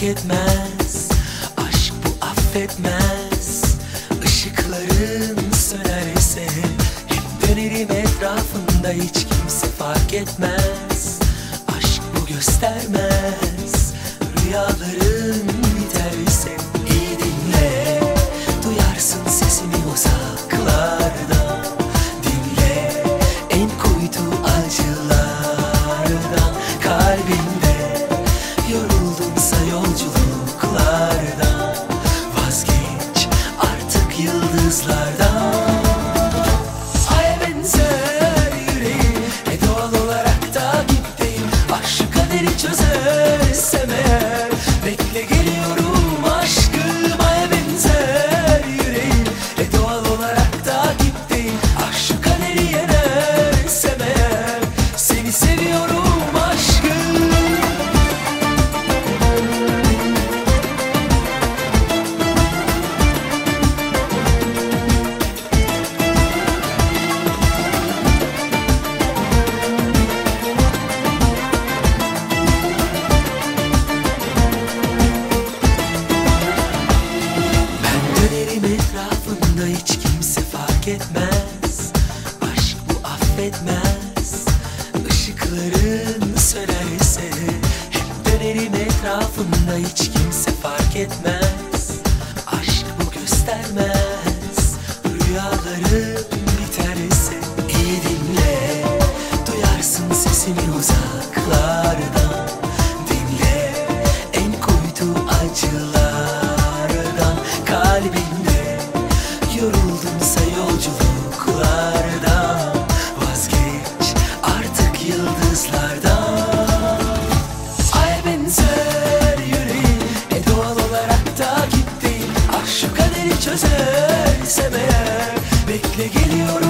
etmez. Aşk bu affetmez. Işıkların sönerse hep dönerim etrafında, hiç kimse fark etmez. Aşk bu göstermez. Rüyaların biterse iyi dinle, duyarsın sesimi uzaklardan. Dinle en kuytu acılardan. Kalbinde yoruldunsa yolculuklardan, vazgeç artık yıldızlardan. Aya benzer yüreğim, doğal olarak takipteyim. Ah şu kaderi çözersem eğer, bekle geliyorum aşkım. Aya benzer yüreğim, doğal olarak takipteyim. Ah şu kaderi yenersem eğer, seni seviyorum aşkım. Etrafında hiç kimse fark etmez. Aşk bu affetmez. Işıkların sönerse hep dönerim etrafında, hiç kimse fark etmez. Aşk bu göstermez. Rüyaların biterse iyi dinle, duyarsın sesimi uzaklardan. Dinle en kuytu acılardan. Kalbinde yoruldunsa yolculuklardan, vazgeç artık yıldızlardan. Aya benzer yüreğim, doğal olarak takipteyim. Ah şu kaderi çözersem eğer, bekle geliyorum.